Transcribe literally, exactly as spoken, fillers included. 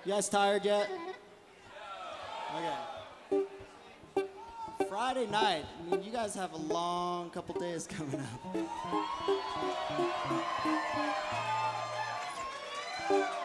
You guys tired yet? Okay. Friday night. I mean, you guys have a long couple days coming up.